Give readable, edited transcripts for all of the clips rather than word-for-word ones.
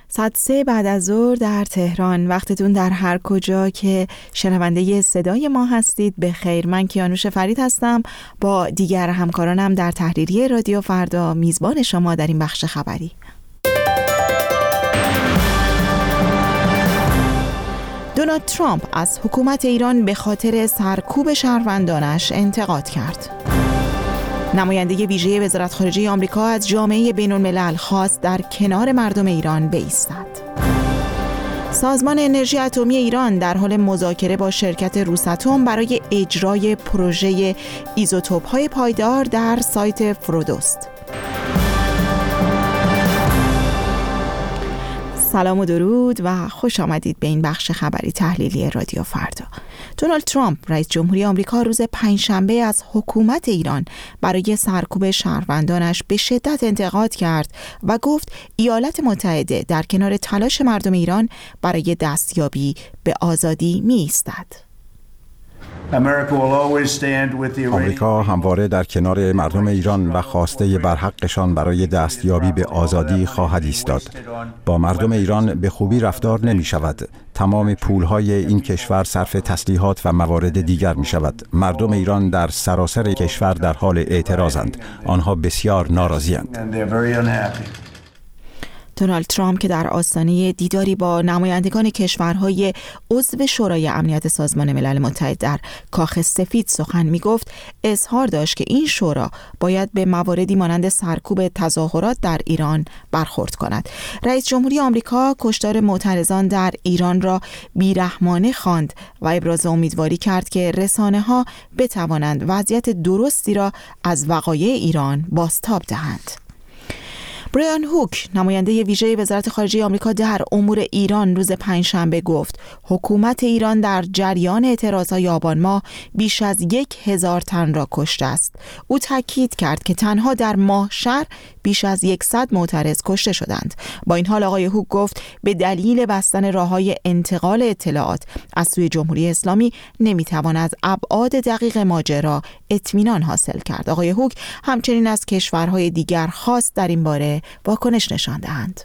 ساعت 3 بعد از ظهر در تهران. وقتتون در هر کجا که شنونده صدای ما هستید به خیر. من کیانوش فرید هستم، با دیگر همکارانم در تحریریه رادیو فردا میزبان شما در این بخش خبری. دونالد ترامپ از حکومت ایران به خاطر سرکوب شهروندانش انتقاد کرد. نماینده ویژه وزارت خارجه آمریکا از جامعه بین‌الملل خواست در کنار مردم ایران بایستد. سازمان انرژی اتمی ایران در حال مذاکره با شرکت روساتوم برای اجرای پروژه ایزوتوپ‌های پایدار در سایت فرودوست. سلام و درود و خوش آمدید به این بخش خبری تحلیلی رادیو فردا. دونالد ترامپ رئیس جمهوری آمریکا روز پنجشنبه از حکومت ایران برای سرکوب شهروندانش به شدت انتقاد کرد و گفت ایالات متحده در کنار تلاش مردم ایران برای دستیابی به آزادی می‌ایستد. آمریکا همواره در کنار مردم ایران و خواسته برحقشان برای دستیابی به آزادی خواهد ایستاد. با مردم ایران به خوبی رفتار نمی شود. تمام پولهای این کشور صرف تسلیحات و موارد دیگر می شود. مردم ایران در سراسر کشور در حال اعتراضند. آنها بسیار ناراضی‌اند. دونالد ترامپ که در آستانه دیداری با نمایندگان کشورهای عضو شورای امنیت سازمان ملل متحد در کاخ سفید سخن می‌گفت، اظهار داشت که این شورا باید به مواردی مانند سرکوب تظاهرات در ایران برخورد کند. رئیس جمهوری آمریکا کشتار معترضان در ایران را بیرحمانه خواند و ابراز امیدواری کرد که رسانه‌ها بتوانند وضعیت درستی را از وقایع ایران بازتاب دهند. برایان هوک نماینده ویژه وزارت خارجه آمریکا در امور ایران روز پنجشنبه گفت حکومت ایران در جریان اعتراضهای آبان ماه بیش از 1000 تن را کشته است. او تاکید کرد که تنها در ماهشهر بیش از 100 معترض کشته شدند. با این حال آقای هوک گفت به دلیل بستن راههای انتقال اطلاعات از سوی جمهوری اسلامی نمیتوان از ابعاد دقیق ماجرا اطمینان حاصل کرد. آقای هوک همچنین از کشورهای دیگر خواست در این باره واکنش نشان دهند.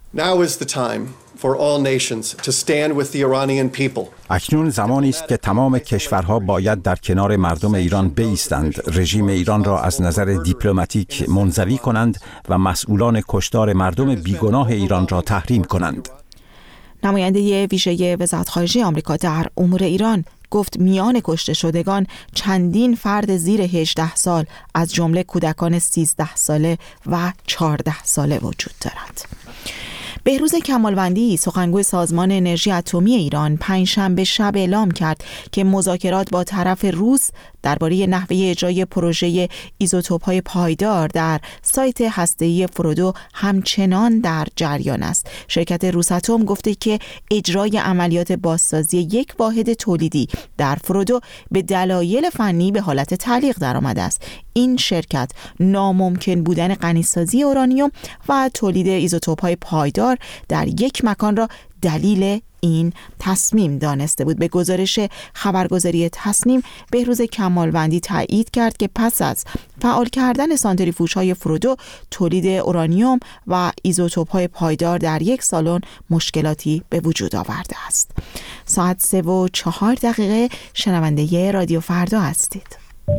اکنون زمانی است که تمام کشورها باید در کنار مردم ایران بایستند، رژیم ایران را از نظر دیپلماتیک منزوی کنند و مسئولان کشتار مردم بیگناه ایران را تحریم کنند. نماینده ویژه وزارت خارجه آمریکا در امور ایران گفت میان کشته شدگان چندین فرد زیر 18 سال از جمله کودکان 13 ساله و 14 ساله وجود دارد. بهروز کمالوندی سخنگوی سازمان انرژی اتمی ایران پنجشنبه شب اعلام کرد که مذاکرات با طرف روس درباره نحوه اجرای پروژه ایزوتوپ‌های پایدار در سایت هسته‌ای فرودو همچنان در جریان است. شرکت روساتوم گفته که اجرای عملیات بازسازی یک واحد تولیدی در فرودو به دلایل فنی به حالت تعلیق درآمده است. این شرکت ناممکن بودن غنیسازی اورانیوم و تولید ایزوتوپ‌های پایدار در یک مکان را دلیل این تصمیم دانسته بود. به گزارش خبرگزاری تصنیم، بهروز کمالوندی تایید کرد که پس از فعال کردن سانتریفوژهای فرودو، تولید اورانیوم و ایزوتوپ‌های پایدار در یک سالن مشکلاتی به وجود آورده است. ساعت 3:04 شنونده رادیو فردا هستید.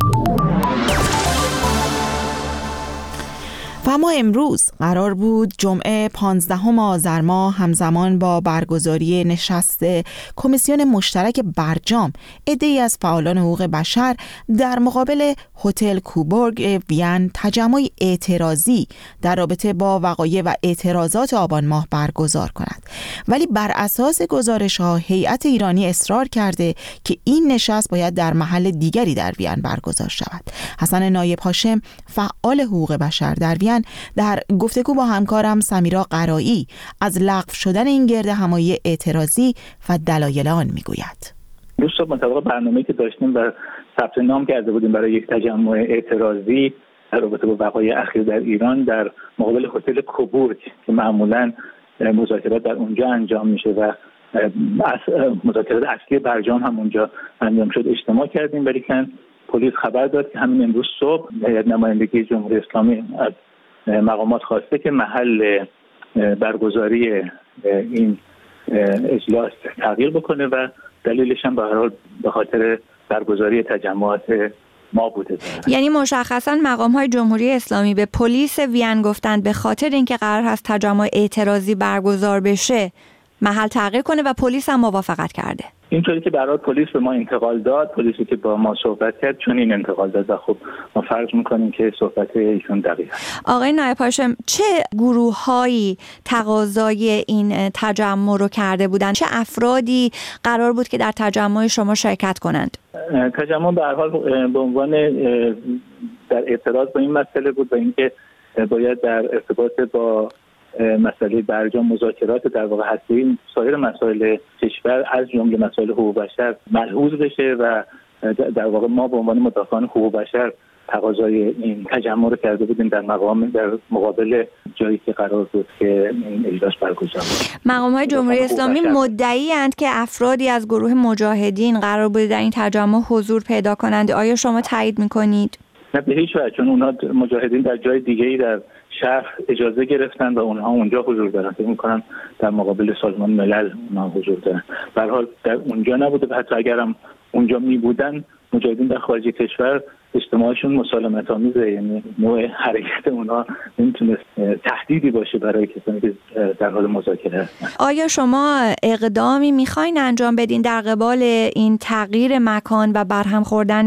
و اما امروز قرار بود جمعه 15 آذر ماه همزمان با برگزاری نشست کمیسیون مشترک برجام عده‌ای از فعالان حقوق بشر در مقابل هتل کوبورگ وین تجمع اعتراضی در رابطه با وقایع و اعتراضات آبان ماه برگزار کند. ولی بر اساس گزارش‌ها هیئت ایرانی اصرار کرده که این نشست باید در محل دیگری در وین برگزار شود. حسن نایب هاشم فعال حقوق بشر در وین در گفتگو با همکارم سمیرا قرایی از لغو شدن این گرد همایی اعتراضی و دلایل آن میگوید. دوستان مطابق برنامه‌ای که داشتیم و ثبت نام کرده بودیم برای یک تجمع اعتراضی در رابطه با وقایع اخیر در ایران در مقابل هتل کوبورگ که معمولاً مذاکرات در اونجا انجام میشه و مذاکرات اصلی برجام هم اونجا انجام شد اجتماع کردیم، ولی که پلیس خبر داد که همین امروز صبح هیئت نمایندگی جمهوری اسلامی از مقامات خواسته که محل برگزاری این اجلاس تغییر بکنه و دلیلش هم به هر حال به خاطر برگزاری تجمعات ما بوده. یعنی مشخصا مقام‌های جمهوری اسلامی به پلیس وین گفتند به خاطر اینکه قرار هست تجمع اعتراضی برگزار بشه محل تغییر کنه و پلیس هم موافقت کرده. اینطوری که برای پلیس به ما انتقال داد، پلیسی که با ما صحبت کرد چون این انتقال داد و خب ما فرض می‌کنیم که صحبت ایشون دقیق است. آقای نایب هاشم، چه گروه‌هایی تقاضای این تجمع رو کرده بودند؟ چه افرادی قرار بود که در تجمع شما شرکت کنند؟ تجمع به هر حال به عنوان در اعتراض با این مسئله بود و اینکه باید در ارتباط با مسئله برجام مذاکرات در واقع هستی سایر مسائل کشور از جمله مسائل حقوق بشر ملحوظ بشه و در واقع ما به عنوان مدافعان حقوق بشر تقاضای این تجمع رو کرده بودیم در مقابل جایی که قرار بود که این اجلاس برگزار بشه. مقام‌های جمهوری اسلامی مدعی اند که افرادی از گروه مجاهدین قرار بود در این تجمع حضور پیدا کنند. آیا شما تایید می‌کنید؟ نه به هیچ وجه، چون اونها مجاهدین در جای دیگه‌ای در شهر اجازه گرفتن و اونها اونجا حضور دارن. فکر می‌کنم در مقابل سازمان ملل اونها حضور دارن. به هر حال در اونجا نبوده و حتی اگرم اونجا می-بودن مجاهدین در خارج کشور اجتماعشون مسالمت آمیزه، یعنی نوع حرکت اونها نمیتونست تهدیدی باشه برای کسانی که در حال مذاکره هستن. آیا شما اقدامی میخواین انجام بدین در قبال این تغییر مکان و برهم خوردن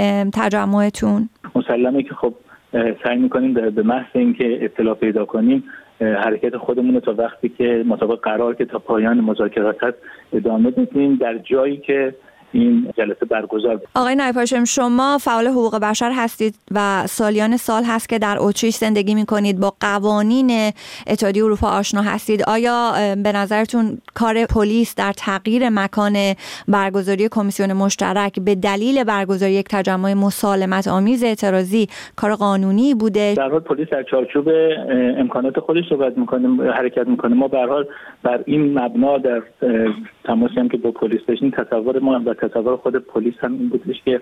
تجمعتون؟ مسلمه که خب سعی میکنیم به محض اینکه اطلاع پیدا کنیم حرکت خودمون رو تا وقتی که مطابق قرار که تا پایان مذاکرات هست ادامه بدیم در جایی که این جلسه برگزار بود. آقای نایب هاشم، شما فعال حقوق بشر هستید و سالیان سال هست که در اتریش زندگی میکنید، با قوانین اتحادیه اروپا آشنا هستید. آیا به نظرتون کار پلیس در تغییر مکان برگزاری کمیسیون مشترک به دلیل برگزاری یک تجمع مسالمت آمیز اعتراضی کار قانونی بوده؟ در حال پلیس در چارچوب امکانات خودش صحبت میکنه، حرکت میکنه. ما به هر حال بر این مبنا در تماسی هم که با پلیس داشتیم تصور ما و تصور خود پلیس هم این بودش که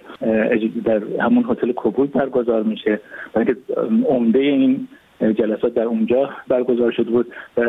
در همون هتل کوبوک برگزار میشه، برای که عمده این جلسات در اونجا برگزار شده بود و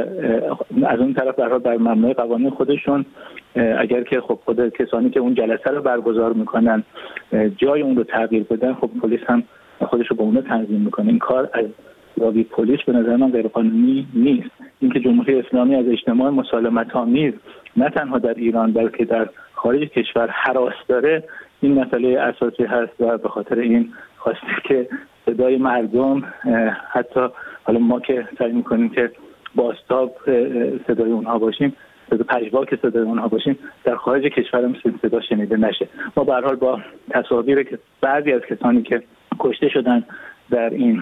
از اون طرف بر مبنای قوانین خودشون اگر که خب خود کسانی که اون جلسه رو برگزار میکنن جای اون رو تغییر بدن، خب پلیس هم خودش رو به اون تنظیم میکنه. این کار از زاویه پلیس به نظر من غیر قانونی نیست. اینکه جمهوری اسلامی از اجتماع مسالمت آمیز نه تنها در ایران بلکه در خارج کشور هراس داره، این مسئله اساسی هست و به خاطر این خواسته که صدای مردم، حتی حالا ما که سعی میکنیم که بازتاب صدای اونها باشیم، پژواک صدای اونها باشیم، در خارج کشور هم صدا شنیده نشه. ما به هر حال با تصاویر که بعضی از کسانی که کشته شدن در این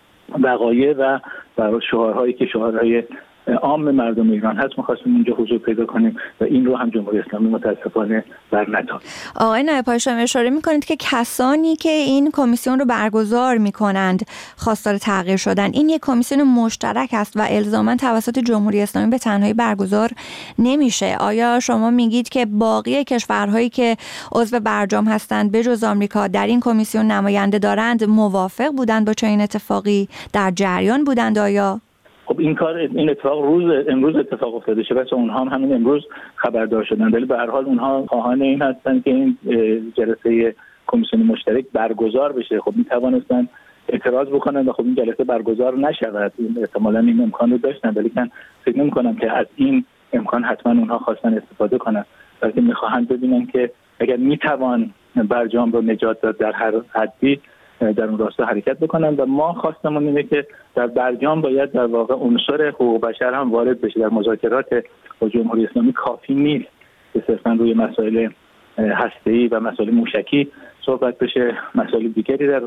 وقایع و برای شعارهایی که شعارهای عام مردم ایران هست می‌خواستیم اونجا حضور پیدا کنیم و این رو هم جمهوری اسلامی متاسفانه برنتافت. آقای نایب هاشم، اشاره می‌کنید که کسانی که این کمیسیون رو برگزار می‌کنند خواستار تغییر شدن. این یک کمیسیون مشترک است و الزاما توسط جمهوری اسلامی به تنهایی برگزار نمیشه. آیا شما میگید که باقی کشورهایی که عضو برجام هستند به جز آمریکا در این کمیسیون نماینده دارند موافق بودند با چنین اتفاقی؟ در جریان بودند آیا؟ خب این اتفاق امروز اتفاق افتاده شه، بس اونها هم همین امروز خبردار شدن، ولی به هر حال اونها خواهان این هستن که این جلسه کمیسیون مشترک برگزار بشه. خب میتوانستن اعتراض بکنن و خب این جلسه برگزار نشود. احتمالاً این امکان رو داشتن، ولی من فکر نمی‌کنم که از این امکان حتما اونها خواستن استفاده کنن، بلکه می‌خواهند ببینن که اگر میتوان برجام رو نجات داد در هر حدی در اون راستا حرکت بکنن و ما خواستمون اینه که در برجام باید در واقع عنصر حقوق بشر هم وارد بشه. در مذاکرات با جمهوری اسلامی کافی نیست که صرفاً روی مسائل هسته‌ای و مسائل موشکی صحبت بشه. مسائل دیگری در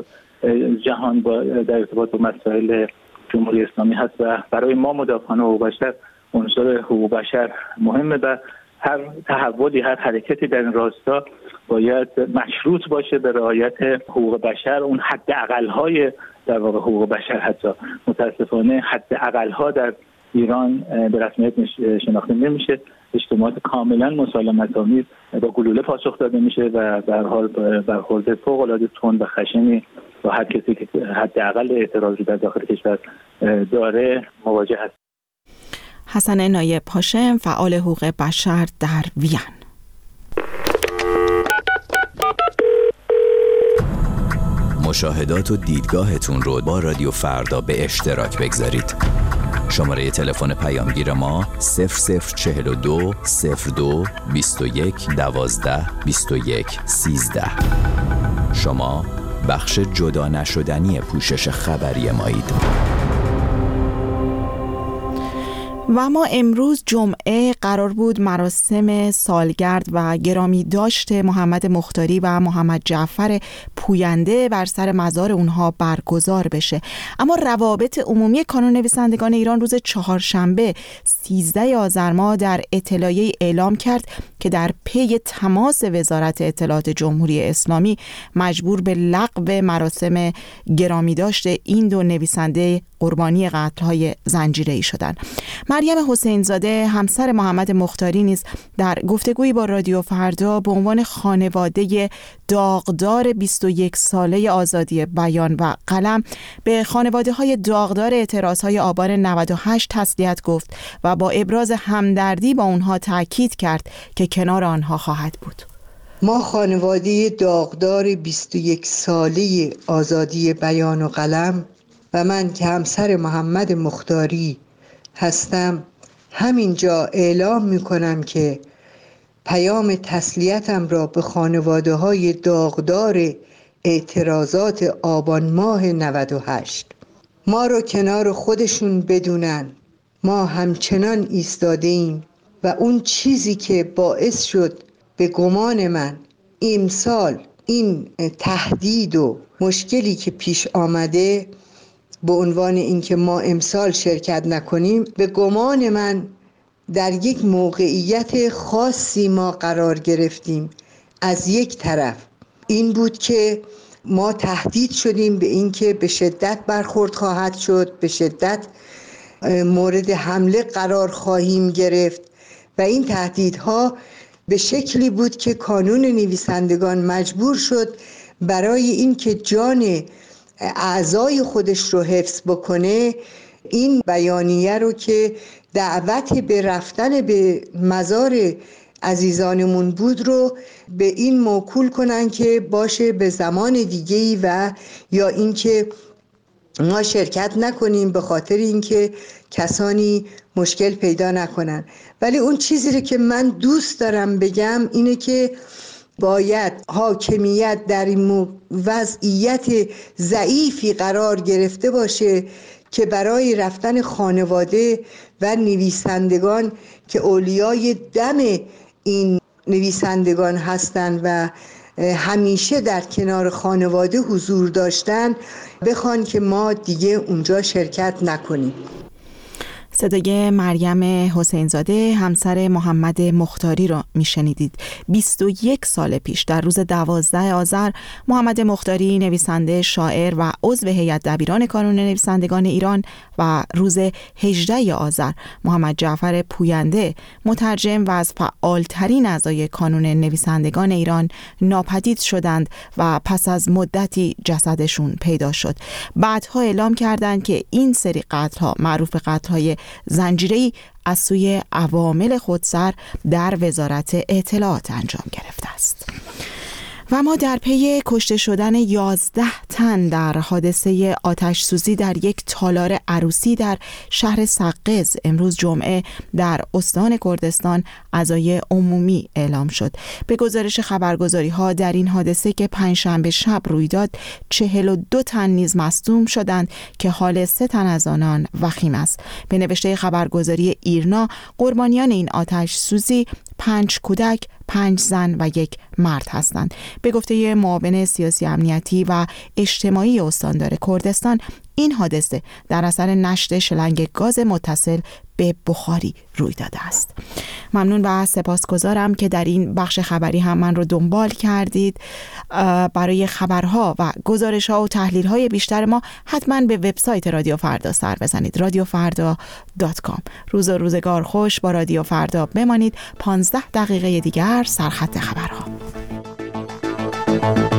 جهان در ارتباط با مسائل جمهوری اسلامی هست و برای ما مدافعان حقوق بشر عنصر حقوق بشر مهمه و هر تحولی، هر حرکتی در این راستا باید مشروط باشه به رعایت حقوق بشر، اون حد اقل‌های در واقع حقوق بشر. حتی متاسفانه حد اقل‌ها در ایران به رسمیت شناخته نمیشه. اجتماعات کاملا مسالمت‌آمیز با گلوله پاسخ داده میشه و در حال برخورد فوق‌العاده تند و خشنی با هر کسی که حد اقل اعتراضی در داخل کشور داره مواجه هست. حسن نایب هاشم، فعال حقوق بشر در وین. مشاهدات و دیدگاهتون رو با رادیو فردا به اشتراک بگذارید. شماره تلفن پیامگیر ما 0042 02 21 12 21 13. شما بخش جدا نشدنی پوشش خبری مایید. و ما امروز جمعه قرار بود مراسم سالگرد و گرامی داشت محمد مختاری و محمد جعفر پوینده بر سر مزار اونها برگزار بشه، اما روابط عمومی کانون نویسندگان ایران روز چهارشنبه 13 آذر ماه در اطلاعیه اعلام کرد که در پی تماس وزارت اطلاعات جمهوری اسلامی مجبور به لغو مراسم گرامی داشت این دو نویسنده قربانی قتل‌های زنجیره‌ای شدند. مریم حسین زاده همسر محمد مختاری نیز در گفتگویی با رادیو فردا به عنوان خانواده داغدار 21 ساله آزادی بیان و قلم به خانواده‌های داغدار اعتراض‌های آبان 98 تسلیت گفت و با ابراز همدردی با اونها تاکید کرد که کنار آنها خواهد بود. ما خانواده داغدار 21 ساله آزادی بیان و قلم و من که همسر محمد مختاری هستم همینجا اعلام میکنم که پیام تسلیتم را به خانواده های داغدار اعتراضات آبان ماه 98 ما رو کنار خودشون بدونن. ما همچنان ایستاده ایم و اون چیزی که باعث شد به گمان من امسال این تهدید و مشکلی که پیش آمده به عنوان اینکه ما امسال شرکت نکنیم، به گمان من در یک موقعیت خاصی ما قرار گرفتیم. از یک طرف این بود که ما تهدید شدیم به اینکه به شدت برخورد خواهد شد، به شدت مورد حمله قرار خواهیم گرفت و این تهدیدها به شکلی بود که کانون نویسندگان مجبور شد برای اینکه جان اعضای خودش رو حفظ بکنه این بیانیه رو که دعوت به رفتن به مزار عزیزانمون بود رو به این موکول کنن که باشه به زمان دیگه‌ای و یا اینکه ما شرکت نکنیم به خاطر اینکه کسانی مشکل پیدا نکنن. ولی اون چیزی رو که من دوست دارم بگم اینه که باید حاکمیت در این وضعیت ضعیفی قرار گرفته باشه که برای رفتن خانواده و نویسندگان که اولیای دم این نویسندگان هستند و همیشه در کنار خانواده حضور داشتن بخوان که ما دیگه اونجا شرکت نکنیم. صدای مریم حسین زاده همسر محمد مختاری را میشنیدید. 21 سال پیش در روز 12 آذر محمد مختاری نویسنده، شاعر و عضو هیئت دبیران کانون نویسندگان ایران و روز 18 آذر محمد جعفر پوینده مترجم و از فعالترین اعضای کانون نویسندگان ایران ناپدید شدند و پس از مدتی جسدشون پیدا شد. بعدها اعلام کردند که این سری قتل‌ها معروف به قتل‌های زنجیره‌ای از سوی عوامل خودسر در وزارت اطلاعات انجام گرفته است. و ما در پی کشته شدن 11 تن در حادثه آتش سوزی در یک تالار عروسی در شهر سقز امروز جمعه در استان کردستان عزای عمومی اعلام شد. به گزارش خبرگزاری ها در این حادثه که پنجشنبه شب روی داد 42 تن نیز مصدوم شدند که حال 3 تن از آنان وخیم است. به نوشته خبرگزاری ایرنا قربانیان این آتش سوزی 5 کودک، 5 زن و 1 مرد هستند. به گفته معاون سیاسی امنیتی و اجتماعی استاندار کردستان این حادثه در اثر نشت شلنگ گاز متصل به بخاری روی داده است. ممنون و سپاسگزارم که در این بخش خبری هم من رو دنبال کردید. برای خبرها و گزارش‌ها و تحلیل‌های بیشتر ما حتما به وبسایت رادیو فردا سر بزنید. radiofarda.com. روز و روزگار خوش با رادیو فردا بمانید. 15 دقیقه دیگر سرخط خبرها.